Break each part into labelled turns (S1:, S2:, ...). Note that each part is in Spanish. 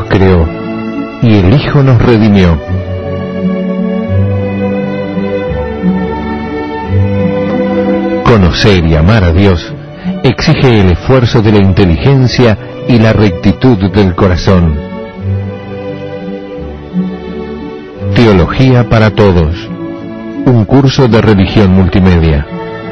S1: nos creó y el Hijo nos redimió. Conocer y amar a Dios exige el esfuerzo de la inteligencia y la rectitud del corazón. Teología para Todos, un curso de religión multimedia.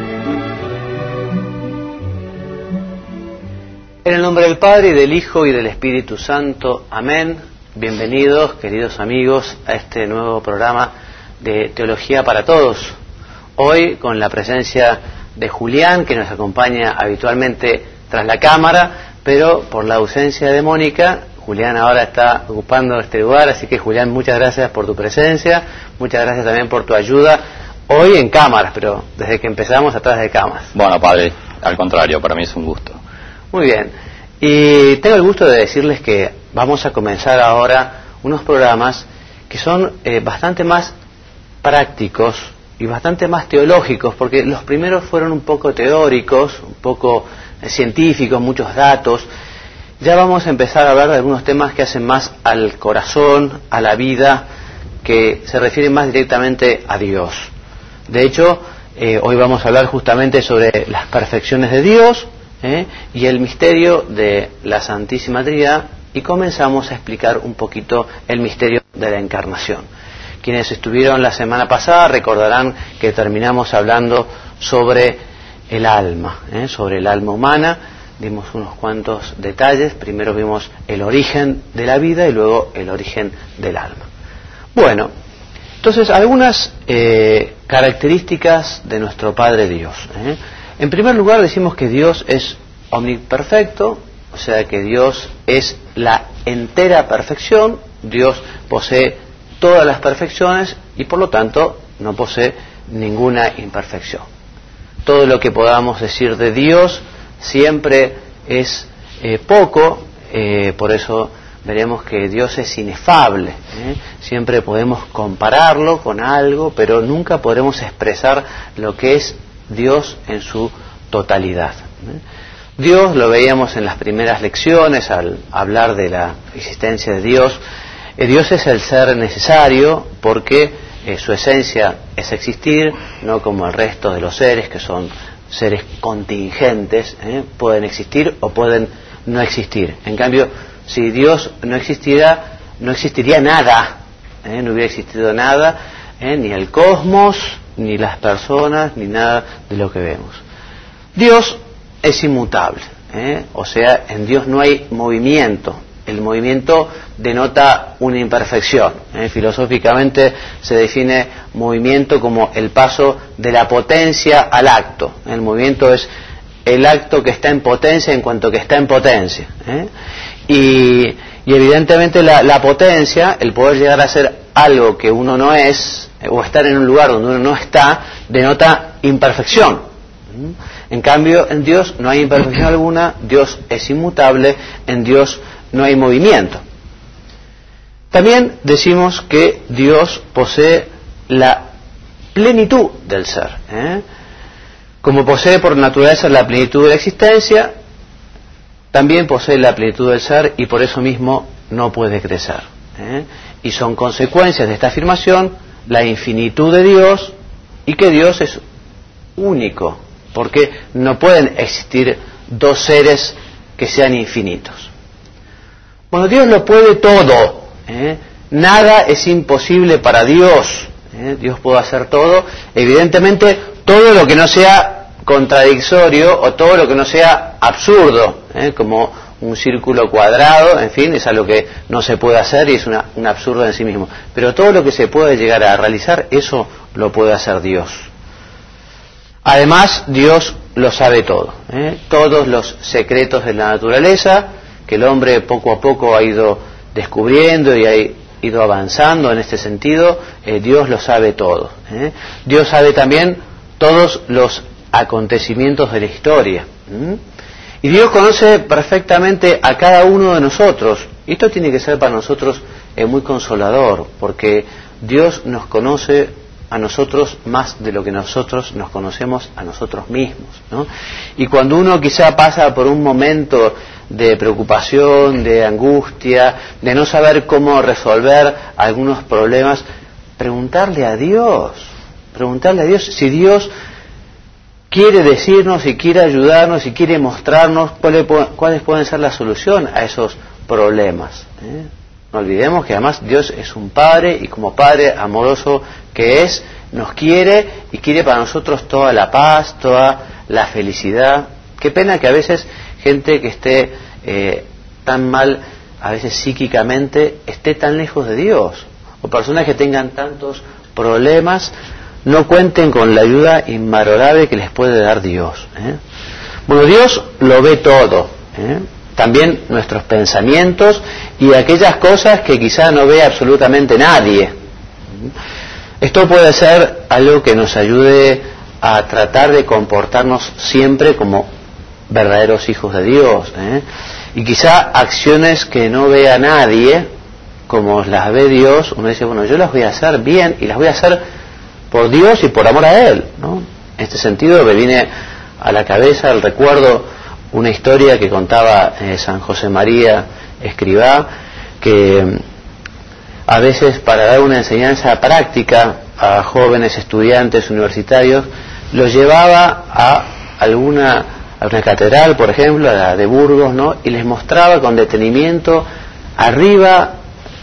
S2: En el nombre del Padre, y del Hijo, y del Espíritu Santo. Amén. Bienvenidos, queridos amigos, a este nuevo programa de Teología para Todos. Hoy con la presencia de Julián, que nos acompaña habitualmente tras la cámara, pero por la ausencia de Mónica, Julián ahora está ocupando este lugar, así que Julián, muchas gracias por tu presencia, muchas gracias también por tu ayuda, hoy en cámaras, pero desde que empezamos atrás de cámaras.
S3: Bueno, padre, al contrario, para mí es un gusto.
S2: Muy bien, y tengo el gusto de decirles que vamos a comenzar ahora unos programas que son bastante más prácticos y bastante más teológicos, porque los primeros fueron un poco teóricos, un poco científicos, muchos datos. Ya vamos a empezar a hablar de algunos temas que hacen más al corazón, a la vida, que se refieren más directamente a Dios. De hecho, hoy vamos a hablar justamente sobre las perfecciones de Dios, y el misterio de la Santísima Trinidad, y comenzamos a explicar un poquito el misterio de la Encarnación. Quienes estuvieron la semana pasada recordarán que terminamos hablando sobre el alma, sobre el alma humana. Dimos unos cuantos detalles. Primero vimos el origen de la vida y luego el origen del alma. Bueno, entonces algunas características de nuestro Padre Dios. En primer lugar decimos que Dios es omniperfecto, o sea que Dios es la entera perfección. Dios posee todas las perfecciones y por lo tanto no posee ninguna imperfección. Todo lo que podamos decir de Dios siempre es poco, por eso veremos que Dios es inefable. Siempre podemos compararlo con algo, pero nunca podremos expresar lo que es Dios en su totalidad. Dios, lo veíamos en las primeras lecciones al hablar de la existencia de Dios. Dios es el ser necesario porque su esencia es existir, no como el resto de los seres que son seres contingentes, pueden existir o pueden no existir. En cambio, si Dios no existiera, no existiría nada, no hubiera existido nada, ni el cosmos, ni las personas, ni nada de lo que vemos. Dios es inmutable, o sea, en Dios no hay movimiento. El movimiento denota una imperfección. Filosóficamente se define movimiento como el paso de la potencia al acto. El movimiento es el acto que está en potencia en cuanto que está en potencia. Y evidentemente la potencia, el poder llegar a ser algo que uno no es, o estar en un lugar donde uno no está, denota imperfección. En cambio, en Dios no hay imperfección alguna, Dios es inmutable, en Dios no hay movimiento. También decimos que Dios posee la plenitud del ser. Como posee por naturaleza la plenitud de la existencia, también posee la plenitud del ser y por eso mismo no puede crecer. Y son consecuencias de esta afirmación la infinitud de Dios y que Dios es único, porque no pueden existir dos seres que sean infinitos. Bueno, Dios lo puede todo, nada es imposible para Dios, Dios puede hacer todo, evidentemente todo lo que no sea contradictorio o todo lo que no sea absurdo, como un círculo cuadrado, en fin, es algo que no se puede hacer y es un absurdo en sí mismo, pero todo lo que se puede llegar a realizar, eso lo puede hacer Dios. Además, Dios lo sabe todo, todos los secretos de la naturaleza, que el hombre poco a poco ha ido descubriendo y ha ido avanzando en este sentido, Dios lo sabe todo. Dios sabe también todos los acontecimientos de la historia. Y Dios conoce perfectamente a cada uno de nosotros. Y esto tiene que ser para nosotros muy consolador, porque Dios nos conoce a nosotros más de lo que nosotros nos conocemos a nosotros mismos, ¿no? Y cuando uno quizá pasa por un momento de preocupación, de angustia, de no saber cómo resolver algunos problemas, preguntarle a Dios si Dios quiere decirnos, si quiere ayudarnos, si quiere mostrarnos cuáles pueden ser la solución a esos problemas, ¿eh? No olvidemos que además Dios es un Padre, y como Padre amoroso que es, nos quiere y quiere para nosotros toda la paz, toda la felicidad. Qué pena que a veces gente que esté tan mal, a veces psíquicamente, esté tan lejos de Dios, o personas que tengan tantos problemas no cuenten con la ayuda invalorable que les puede dar Dios, ¿eh? Bueno, Dios lo ve todo, ¿eh? También nuestros pensamientos y aquellas cosas que quizá no ve absolutamente nadie. Esto puede ser algo que nos ayude a tratar de comportarnos siempre como verdaderos hijos de Dios, ¿eh? Y quizá acciones que no vea nadie, como las ve Dios, uno dice, bueno, yo las voy a hacer bien y las voy a hacer por Dios y por amor a Él, ¿no? En este sentido me viene a la cabeza el recuerdo una historia que contaba San José María Escrivá, que a veces para dar una enseñanza práctica a jóvenes estudiantes universitarios los llevaba a una catedral, por ejemplo, a la de Burgos, ¿no? Y les mostraba con detenimiento arriba,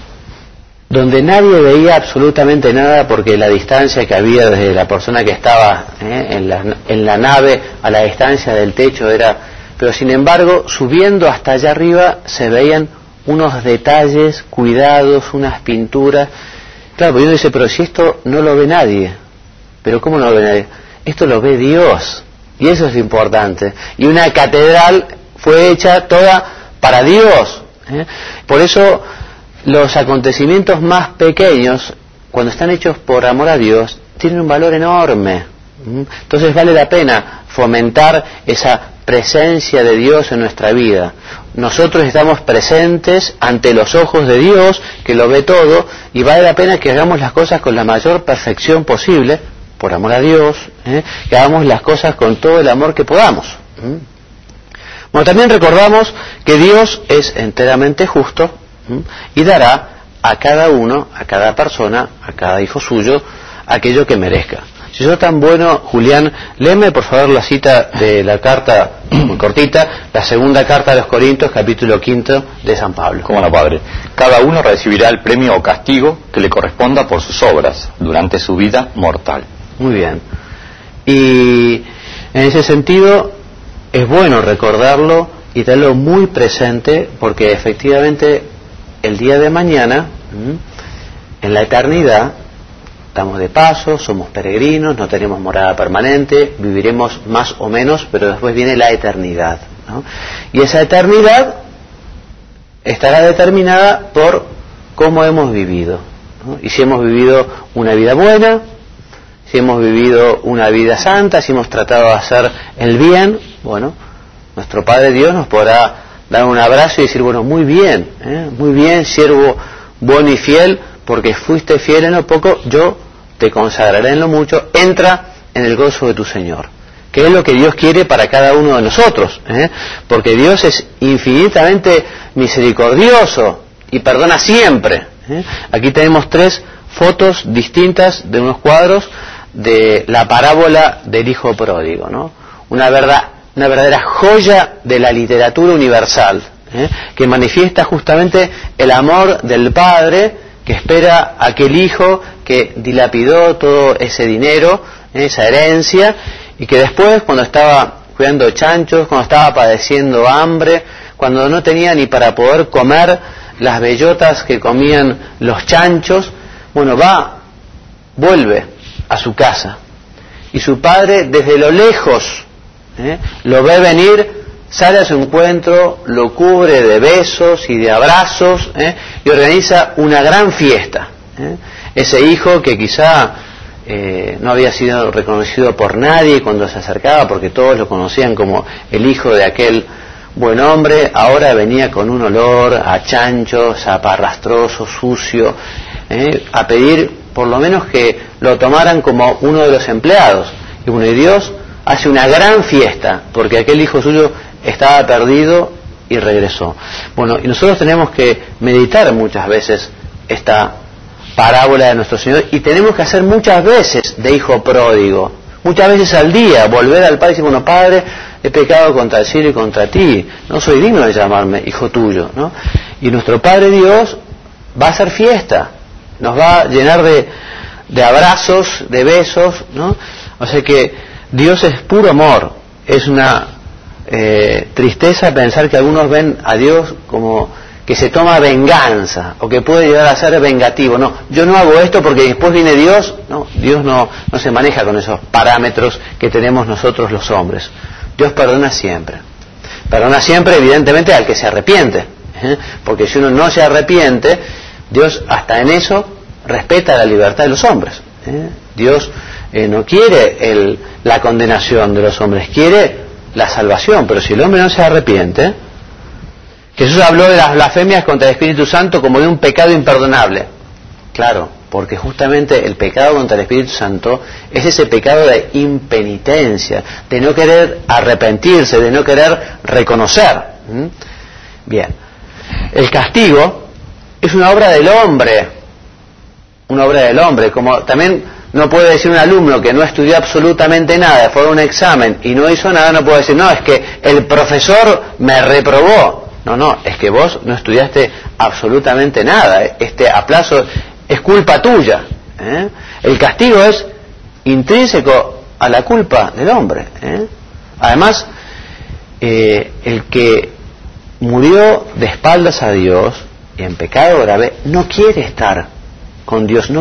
S2: donde nadie veía absolutamente nada, porque la distancia que había desde la persona que estaba en la nave a la distancia del techo era... Pero sin embargo, subiendo hasta allá arriba se veían unos detalles cuidados, unas pinturas. Claro, porque uno dice, pero si esto no lo ve nadie. ¿Pero cómo no lo ve nadie? Esto lo ve Dios, y eso es importante. Y una catedral fue hecha toda para Dios, ¿eh? Por eso los acontecimientos más pequeños, cuando están hechos por amor a Dios, tienen un valor enorme. Entonces vale la pena fomentar esa presencia de Dios en nuestra vida. Nosotros estamos presentes ante los ojos de Dios, que lo ve todo, y vale la pena que hagamos las cosas con la mayor perfección posible, por amor a Dios, que hagamos las cosas con todo el amor que podamos. Bueno, también recordamos que Dios es enteramente justo, y dará a cada uno, a cada persona, a cada hijo suyo, aquello que merezca. Si sos tan bueno, Julián, léeme por favor la cita de la carta, muy cortita, la segunda carta a los Corintios, capítulo 5 de San Pablo.
S3: Cómo no, padre. Cada uno recibirá el premio o castigo que le corresponda por sus obras durante su vida mortal.
S2: Muy bien. Y en ese sentido es bueno recordarlo y tenerlo muy presente, porque efectivamente el día de mañana, en la eternidad, estamos de paso, somos peregrinos, no tenemos morada permanente, viviremos más o menos, pero después viene la eternidad, ¿no? Y esa eternidad estará determinada por cómo hemos vivido, ¿no? Y si hemos vivido una vida buena, si hemos vivido una vida santa, si hemos tratado de hacer el bien, bueno, nuestro Padre Dios nos podrá dar un abrazo y decir, bueno, muy bien, siervo bueno y fiel, porque fuiste fiel en lo poco, yo te consagraré en lo mucho, entra en el gozo de tu Señor, que es lo que Dios quiere para cada uno de nosotros, porque Dios es infinitamente misericordioso y perdona siempre. Aquí tenemos 3 fotos distintas de unos cuadros de la parábola del hijo pródigo, ¿no? Una verdadera joya de la literatura universal, que manifiesta justamente el amor del Padre, que espera a aquel hijo que dilapidó todo ese dinero, esa herencia, y que después, cuando estaba cuidando chanchos, cuando estaba padeciendo hambre, cuando no tenía ni para poder comer las bellotas que comían los chanchos, bueno, vuelve a su casa, y su padre desde lo lejos lo ve venir, sale a su encuentro, lo cubre de besos y de abrazos, y organiza una gran fiesta. Ese hijo que quizá no había sido reconocido por nadie cuando se acercaba, porque todos lo conocían como el hijo de aquel buen hombre, ahora venía con un olor a chancho, zaparrastroso, sucio, a pedir por lo menos que lo tomaran como uno de los empleados. Y bueno, y Dios hace una gran fiesta, porque aquel hijo suyo estaba perdido y regresó. Bueno, y nosotros tenemos que meditar muchas veces esta parábola de nuestro Señor, y tenemos que hacer muchas veces de hijo pródigo, muchas veces al día, volver al Padre y decir, bueno, Padre, he pecado contra el cielo y contra ti, no soy digno de llamarme hijo tuyo, ¿no? Y nuestro Padre Dios va a hacer fiesta, nos va a llenar de abrazos, de besos, ¿no? O sea que Dios es puro amor. Es una tristeza pensar que algunos ven a Dios como que se toma venganza, o que puede llegar a ser vengativo. No, yo no hago esto porque después viene Dios. No, Dios no se maneja con esos parámetros que tenemos nosotros los hombres. Dios perdona siempre. Perdona siempre, evidentemente, al que se arrepiente. Porque si uno no se arrepiente, Dios hasta en eso respeta la libertad de los hombres. Dios no quiere la condenación de los hombres, quiere la salvación. Pero si el hombre no se arrepiente, Jesús habló de las blasfemias contra el Espíritu Santo como de un pecado imperdonable. Claro, porque justamente el pecado contra el Espíritu Santo es ese pecado de impenitencia, de no querer arrepentirse, de no querer reconocer. Bien, el castigo es una obra del hombre, como también no puede decir un alumno que no estudió absolutamente nada, fue a un examen y no hizo nada, no puede decir, no, es que el profesor me reprobó. No, es que vos no estudiaste absolutamente nada. Este aplazo es culpa tuya. El castigo es intrínseco a la culpa del hombre. Además, el que murió de espaldas a Dios y en pecado grave no quiere estar con Dios,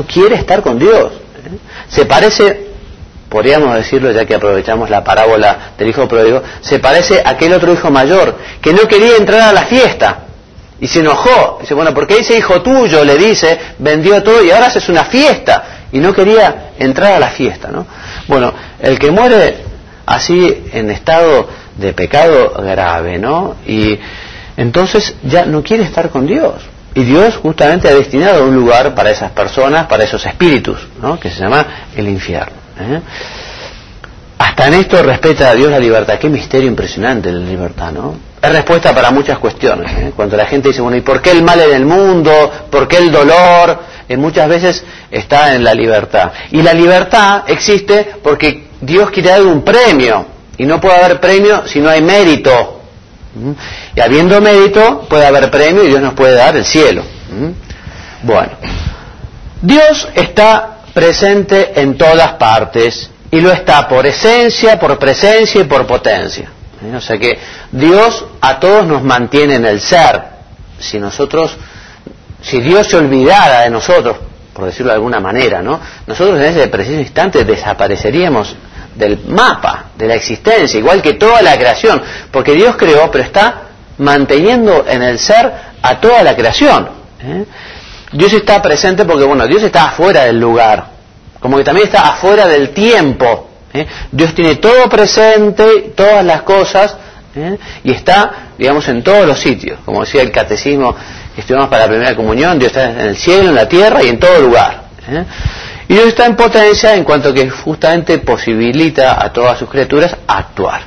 S2: Se parece, podríamos decirlo ya que aprovechamos la parábola del hijo pródigo, se parece a aquel otro hijo mayor que no quería entrar a la fiesta y se enojó. Dice, bueno, porque ese hijo tuyo, le dice, vendió todo y ahora haces una fiesta, y no quería entrar a la fiesta, ¿no? Bueno, el que muere así en estado de pecado grave, ¿no? Y entonces ya no quiere estar con Dios. Y Dios justamente ha destinado un lugar para esas personas, para esos espíritus, ¿no? Que se llama el infierno. Hasta en esto respeta a Dios la libertad. Qué misterio impresionante la libertad, ¿no? Es respuesta para muchas cuestiones. Cuando la gente dice, bueno, ¿y por qué el mal en el mundo? ¿Por qué el dolor? Muchas veces está en la libertad. Y la libertad existe porque Dios quiere dar un premio. Y no puede haber premio si no hay mérito. Y habiendo mérito puede haber premio y Dios nos puede dar el cielo. Bueno, Dios está presente en todas partes y lo está por esencia, por presencia y por potencia. O sea que Dios a todos nos mantiene en el ser. Si Dios se olvidara de nosotros, por decirlo de alguna manera, ¿no? Nosotros en ese preciso instante desapareceríamos del mapa de la existencia, igual que toda la creación, porque Dios creó, pero está manteniendo en el ser a toda la creación. Dios está presente porque, bueno, Dios está afuera del lugar, como que también está afuera del tiempo. Dios tiene todo presente, todas las cosas, y está, digamos, en todos los sitios. Como decía el catecismo que estudiamos para la primera comunión, Dios está en el cielo, en la tierra y en todo lugar. Y Dios está en potencia en cuanto que justamente posibilita a todas sus criaturas actuar.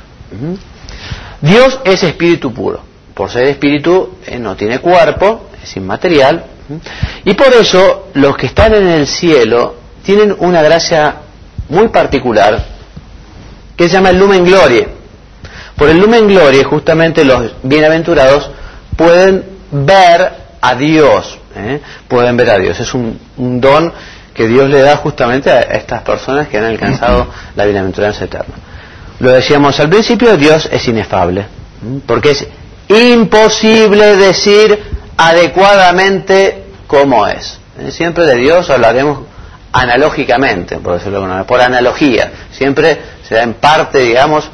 S2: Dios es espíritu puro. Por ser espíritu, no tiene cuerpo, es inmaterial. Y por eso los que están en el cielo tienen una gracia muy particular que se llama el Lumen Glorie. Por el Lumen Glorie, justamente los bienaventurados pueden ver a Dios. Pueden ver a Dios. Es un don que Dios le da justamente a estas personas que han alcanzado la bienaventuranza eterna. Lo decíamos al principio, Dios es inefable, porque es imposible decir adecuadamente cómo es. Siempre de Dios hablaremos analógicamente, por decirlo de alguna manera, por analogía. Siempre será en parte, digamos,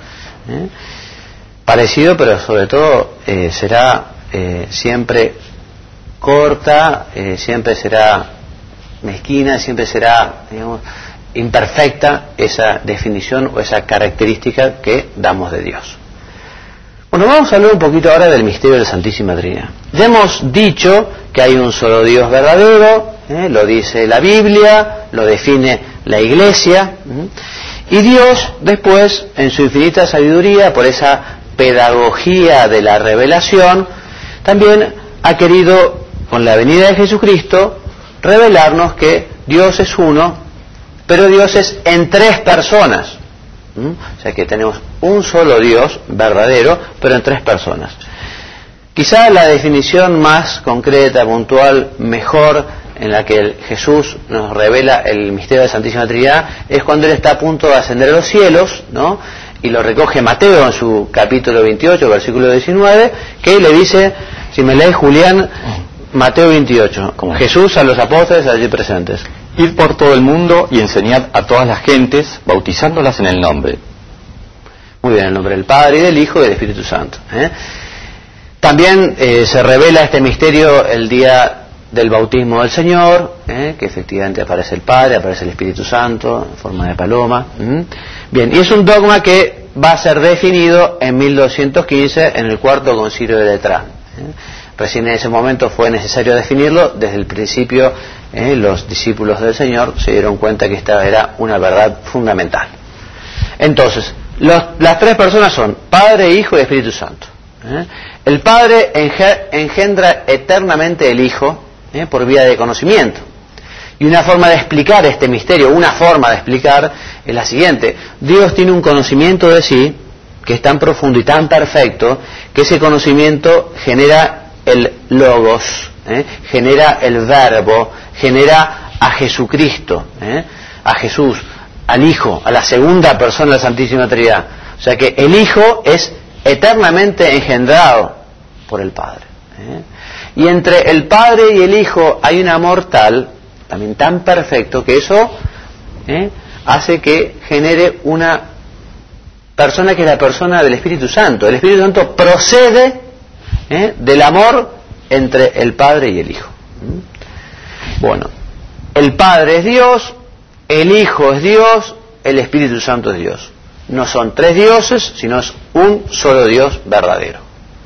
S2: parecido, pero sobre todo será siempre corta, siempre será mezquina, siempre será, digamos, imperfecta esa definición o esa característica que damos de Dios. Bueno, vamos a hablar un poquito ahora del misterio de la Santísima Trinidad. Ya hemos dicho que hay un solo Dios verdadero, lo dice la Biblia, lo define la Iglesia, y Dios después, en su infinita sabiduría, por esa pedagogía de la revelación, también ha querido, con la venida de Jesucristo, revelarnos que Dios es uno, pero Dios es en tres personas. O sea que tenemos un solo Dios verdadero, pero en tres personas. Quizá la definición más concreta, puntual, mejor, en la que Jesús nos revela el misterio de la Santísima Trinidad, es cuando Él está a punto de ascender a los cielos, ¿no? Y lo recoge Mateo en su capítulo 28, versículo 19, que le dice, si me lees, Julián, Mateo 28, como Jesús a los apóstoles allí presentes.
S3: Id por todo el mundo y enseñad a todas las gentes, bautizándolas en el nombre.
S2: Muy bien, en el nombre del Padre, y del Hijo y del Espíritu Santo. También se revela este misterio el día del bautismo del Señor, que efectivamente aparece el Padre, aparece el Espíritu Santo en forma de paloma. Bien, y es un dogma que va a ser definido en 1215 en el Cuarto Concilio de Letrán. Recién en ese momento fue necesario definirlo. Desde el principio los discípulos del Señor se dieron cuenta que esta era una verdad fundamental. Entonces, las tres personas son Padre, Hijo y Espíritu Santo. El Padre engendra eternamente el Hijo por vía de conocimiento. Y una forma de explicar este misterio, una forma de explicar es la siguiente: Dios tiene un conocimiento de sí que es tan profundo y tan perfecto que ese conocimiento genera el logos, genera el verbo, genera a Jesucristo, a Jesús, al Hijo, a la segunda persona de la Santísima Trinidad. O sea que el Hijo es eternamente engendrado por el Padre. Y entre el Padre y el Hijo hay un amor tal, también tan perfecto, que eso hace que genere una persona que es la persona del Espíritu Santo. El Espíritu Santo procede del amor entre el Padre y el Hijo. Bueno, el Padre es Dios, el Hijo es Dios, el Espíritu Santo es Dios. No son tres dioses, sino es un solo Dios verdadero.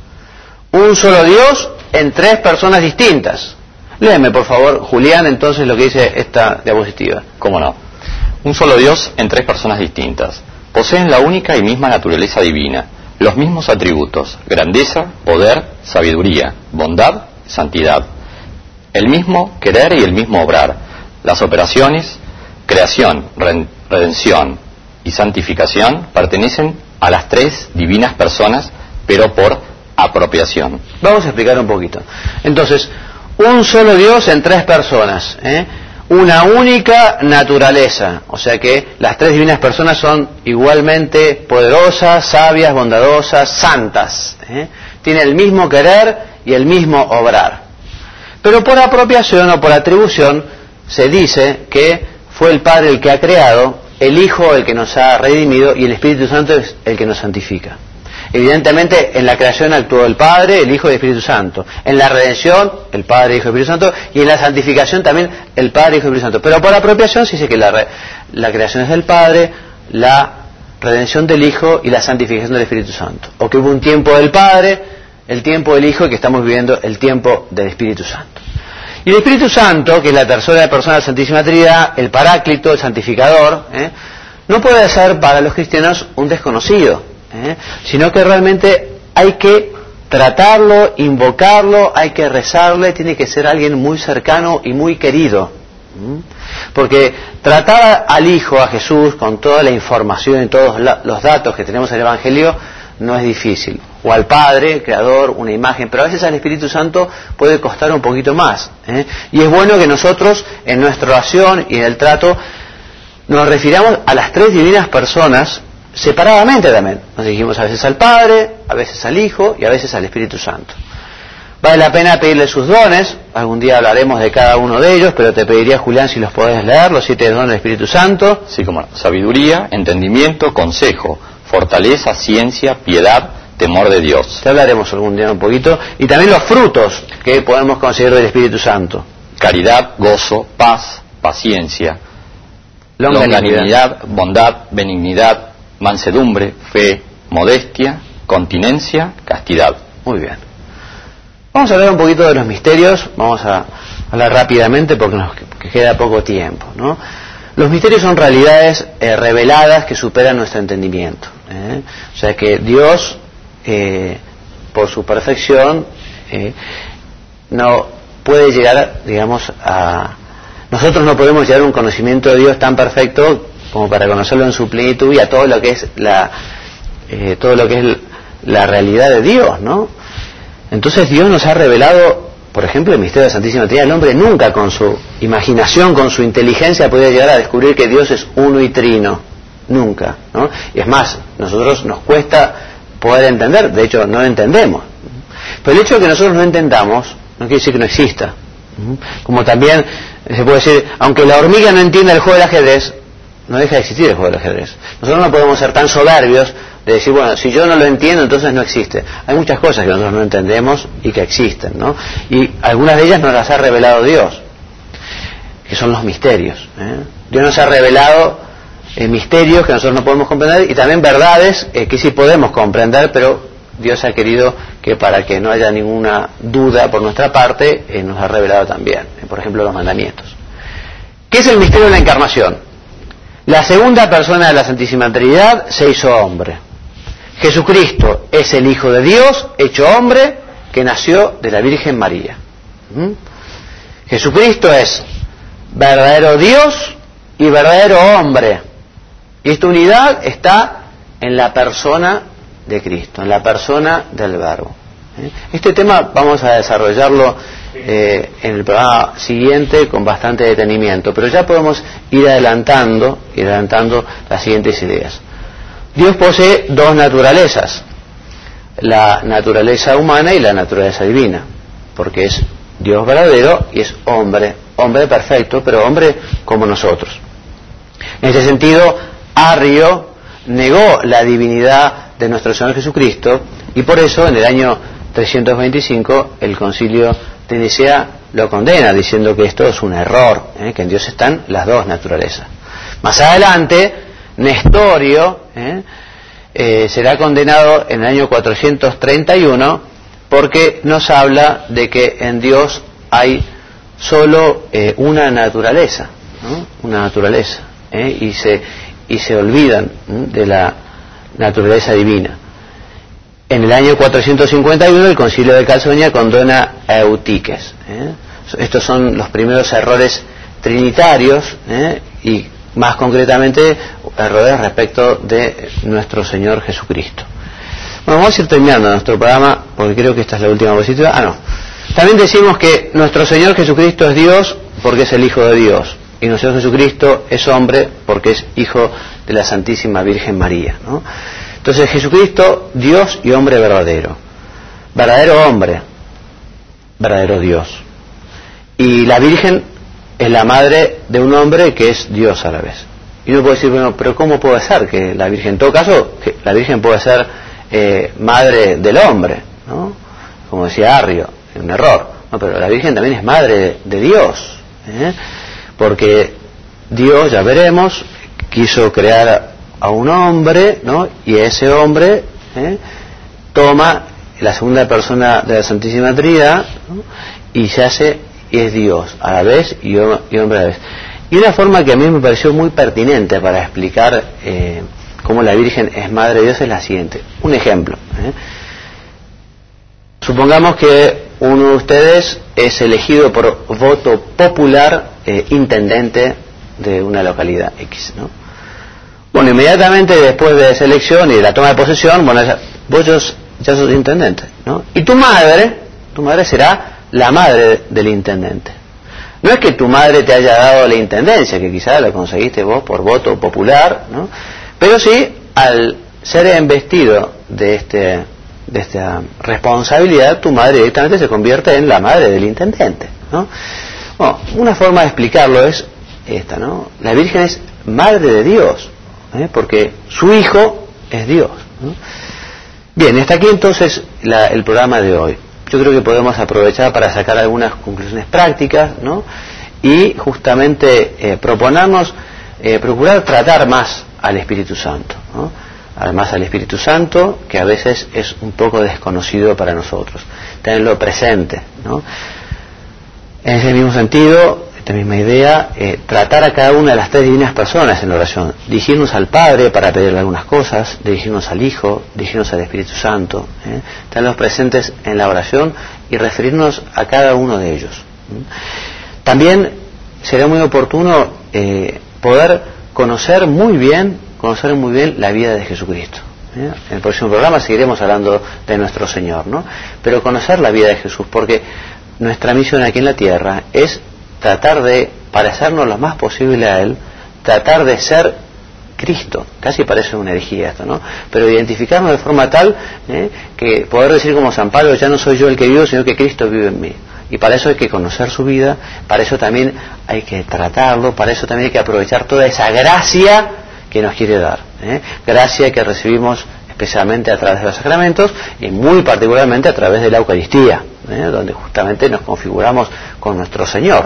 S2: Un solo Dios en tres personas distintas. Léeme, por favor, Julián, entonces lo que dice esta diapositiva.
S3: ¿Cómo no? Un solo Dios en tres personas distintas. Poseen la única y misma naturaleza divina, los mismos atributos: grandeza, poder, sabiduría, bondad, santidad. El mismo querer y el mismo obrar. Las operaciones, creación, redención y santificación pertenecen a las tres divinas personas, pero por apropiación.
S2: Vamos a explicar un poquito. Entonces, un solo Dios en tres personas, una única naturaleza, o sea que las tres divinas personas son igualmente poderosas, sabias, bondadosas, santas. Tienen el mismo querer y el mismo obrar. Pero por apropiación o por atribución se dice que fue el Padre el que ha creado, el Hijo el que nos ha redimido y el Espíritu Santo es el que nos santifica. Evidentemente, en la creación actuó el Padre, el Hijo y el Espíritu Santo. En la redención, el Padre, el Hijo y el Espíritu Santo. Y en la santificación también, el Padre, el Hijo y el Espíritu Santo. Pero por apropiación se dice que la creación es del Padre, la redención del Hijo y la santificación del Espíritu Santo. O que hubo un tiempo del Padre, el tiempo del Hijo, y que estamos viviendo el tiempo del Espíritu Santo. Y el Espíritu Santo, que es la tercera persona de la Santísima Trinidad, el Paráclito, el Santificador, no puede ser para los cristianos un desconocido. Sino que realmente hay que tratarlo, invocarlo, hay que rezarle, tiene que ser alguien muy cercano y muy querido. Porque tratar al Hijo, a Jesús, con toda la información y todos los datos que tenemos en el Evangelio, no es difícil. O al Padre, el Creador, una imagen, pero a veces al Espíritu Santo puede costar un poquito más. Y es bueno que nosotros, en nuestra oración y en el trato, nos refiramos a las tres divinas personas separadamente también. Nos dirigimos a veces al Padre, a veces al Hijo y a veces al Espíritu Santo. Vale la pena pedirle sus dones. Algún día hablaremos de cada uno de ellos, pero te pediría, Julián, si los podés leer, los 7 dones del Espíritu Santo.
S3: Sí, como no. Sabiduría, entendimiento, consejo, fortaleza, ciencia, piedad, temor de Dios.
S2: Te hablaremos algún día un poquito. Y también los frutos que podemos conseguir del Espíritu Santo:
S3: caridad, gozo, paz, paciencia, longanimidad, bondad, benignidad, mansedumbre, fe, modestia, continencia, castidad.
S2: Muy bien. Vamos a hablar un poquito de los misterios. Vamos a hablar rápidamente porque nos queda poco tiempo, ¿no? Los misterios son realidades reveladas que superan nuestro entendimiento. O sea que Dios, por su perfección, no puede llegar, digamos, a... Nosotros no podemos llegar a un conocimiento de Dios tan perfecto como para conocerlo en su plenitud y a todo lo que es la realidad de Dios, ¿no? Entonces Dios nos ha revelado, por ejemplo, el misterio de la Santísima Trinidad. El hombre nunca con su imaginación, con su inteligencia podía llegar a descubrir que Dios es uno y trino. Nunca, ¿no? Y es más, nosotros nos cuesta poder entender, de hecho no lo entendemos. Pero el hecho de que nosotros no entendamos no quiere decir que no exista. Como también se puede decir, aunque la hormiga no entienda el juego del ajedrez, no deja de existir el juego del ajedrez. Nosotros no podemos ser tan soberbios de decir, bueno, si yo no lo entiendo, entonces no existe. Hay muchas cosas que nosotros no entendemos y que existen, ¿no? Y algunas de ellas nos las ha revelado Dios, que son los misterios. Dios nos ha revelado misterios que nosotros no podemos comprender y también verdades que sí podemos comprender, pero Dios ha querido que para que no haya ninguna duda por nuestra parte, nos ha revelado también, por ejemplo, los mandamientos. ¿Qué es el misterio de la encarnación? La segunda persona de la Santísima Trinidad se hizo hombre. Jesucristo es el Hijo de Dios, hecho hombre, que nació de la Virgen María. Jesucristo es verdadero Dios y verdadero hombre. Y esta unidad está en la persona de Cristo, en la persona del Verbo. Este tema vamos a desarrollarlo en el programa siguiente con bastante detenimiento, pero ya podemos ir adelantando las siguientes ideas. Dios posee dos naturalezas, la naturaleza humana y la naturaleza divina, porque es Dios verdadero y es hombre perfecto, pero hombre como nosotros. En ese sentido, Arrio negó la divinidad de nuestro Señor Jesucristo y por eso en el año 325 el Concilio de Nicea lo condena, diciendo que esto es un error, que en Dios están las dos naturalezas. Más adelante, Nestorio será condenado en el año 431 porque nos habla de que en Dios hay solo una naturaleza, ¿no? Una naturaleza, y se olvidan de la naturaleza divina. En el año 451 el Concilio de Calcedonia condena a Eutiques. Estos son los primeros errores trinitarios, y más concretamente errores respecto de nuestro Señor Jesucristo. Bueno, vamos a ir terminando nuestro programa porque creo que esta es la última diapositiva. No. También decimos que nuestro Señor Jesucristo es Dios porque es el Hijo de Dios. Y nuestro Señor Jesucristo es hombre porque es Hijo de la Santísima Virgen María, ¿no? Entonces Jesucristo, Dios y hombre verdadero. Verdadero hombre, verdadero Dios. Y la Virgen es la madre de un hombre que es Dios a la vez. Y uno puede decir, bueno, pero ¿cómo puede ser que la Virgen, en todo caso, que la Virgen puede ser madre del hombre, ¿no? Como decía Arrio, un error. No, pero la Virgen también es madre de Dios, porque Dios, ya veremos, quiso crear a un hombre, ¿no? Y ese hombre toma la segunda persona de la Santísima Trinidad, ¿no? Y se hace, y es Dios a la vez y hombre a la vez. Y una forma que a mí me pareció muy pertinente para explicar cómo la Virgen es madre de Dios es la siguiente. Un ejemplo. Supongamos que uno de ustedes es elegido por voto popular intendente de una localidad X, ¿no? Bueno, inmediatamente después de esa elección y de la toma de posesión, bueno, vos ya sos intendente, ¿no? Y tu madre será la madre del intendente. No es que tu madre te haya dado la intendencia, que quizás la conseguiste vos por voto popular, ¿no? Pero sí, al ser investido de esta responsabilidad, tu madre directamente se convierte en la madre del intendente, ¿no? Bueno, una forma de explicarlo es esta, ¿no? La Virgen es madre de Dios, porque su Hijo es Dios, ¿no? Bien, hasta aquí entonces el programa de hoy. Yo creo que podemos aprovechar para sacar algunas conclusiones prácticas, ¿no? Y justamente proponernos procurar tratar más al Espíritu Santo, ¿no? Además al Espíritu Santo, que a veces es un poco desconocido para nosotros. Tenerlo presente, ¿no? En ese mismo sentido, esta misma idea, tratar a cada una de las tres divinas personas en la oración, dirigirnos al Padre para pedirle algunas cosas, dirigirnos al Hijo, dirigirnos al Espíritu Santo, tenerlos presentes en la oración y referirnos a cada uno de ellos. También sería muy oportuno poder conocer muy bien la vida de Jesucristo. En el próximo programa seguiremos hablando de nuestro Señor, ¿no? Pero conocer la vida de Jesús, porque nuestra misión aquí en la tierra es tratar de parecernos lo más posible a Él, tratar de ser Cristo. Casi parece una herejía esto, ¿no? Pero identificarnos de forma tal que poder decir como San Pablo, ya no soy yo el que vivo, sino que Cristo vive en mí. Y para eso hay que conocer su vida, para eso también hay que tratarlo, para eso también hay que aprovechar toda esa gracia que nos quiere dar. Gracia que recibimos especialmente a través de los sacramentos y muy particularmente a través de la Eucaristía, donde justamente nos configuramos con nuestro Señor.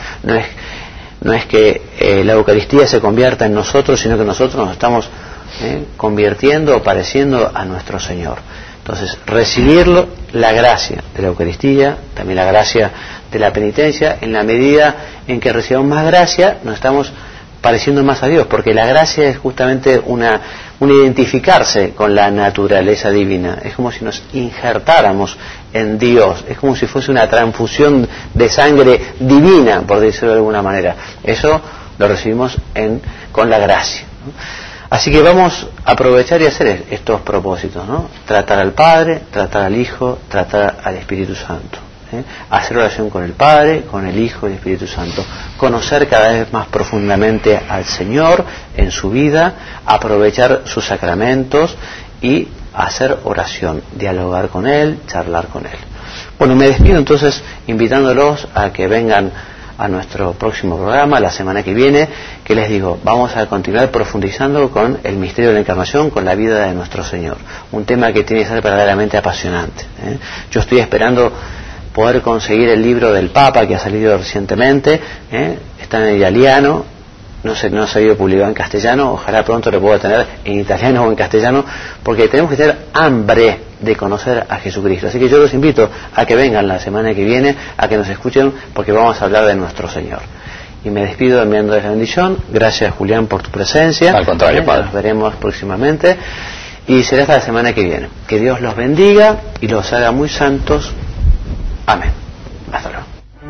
S2: No es que la Eucaristía se convierta en nosotros, sino que nosotros nos estamos convirtiendo o pareciendo a nuestro Señor. Entonces, recibirlo, la gracia de la Eucaristía, también la gracia de la penitencia, en la medida en que recibamos más gracia, nos estamos pareciendo más a Dios, porque la gracia es justamente un identificarse con la naturaleza divina. Es como si nos injertáramos en Dios, es como si fuese una transfusión de sangre divina, por decirlo de alguna manera. Eso lo recibimos con la gracia, ¿no? Así que vamos a aprovechar y hacer estos propósitos, ¿no? Tratar al Padre, tratar al Hijo, tratar al Espíritu Santo. Hacer oración con el Padre, con el Hijo y el Espíritu Santo. Conocer cada vez más profundamente al Señor en su vida, aprovechar sus sacramentos y hacer oración, dialogar con Él, charlar con Él. Bueno, me despido entonces invitándolos a que vengan a nuestro próximo programa la semana que viene, que les digo, vamos a continuar profundizando con el misterio de la Encarnación, con la vida de nuestro Señor, un tema que tiene que ser verdaderamente apasionante. Yo estoy esperando poder conseguir el libro del Papa que ha salido recientemente, está en italiano, no ha salido publicado en castellano, ojalá pronto lo pueda tener en italiano o en castellano, porque tenemos que tener hambre de conocer a Jesucristo. Así que yo los invito a que vengan la semana que viene, a que nos escuchen, porque vamos a hablar de nuestro Señor. Y me despido enviándoles la bendición. Gracias, Julián, por tu presencia.
S3: Al contrario, Padre.
S2: Nos veremos próximamente y será hasta la semana que viene. Que Dios los bendiga y los haga muy santos. Amén. Hasta luego.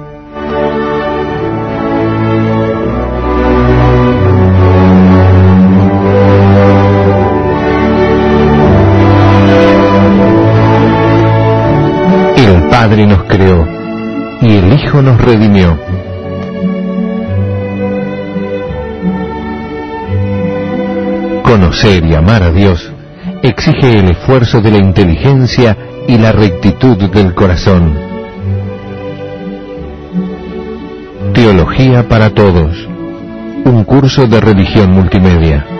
S1: El Padre nos creó y el Hijo nos redimió. Conocer y amar a Dios exige el esfuerzo de la inteligencia y la rectitud del corazón. Teología para todos. Un curso de religión multimedia.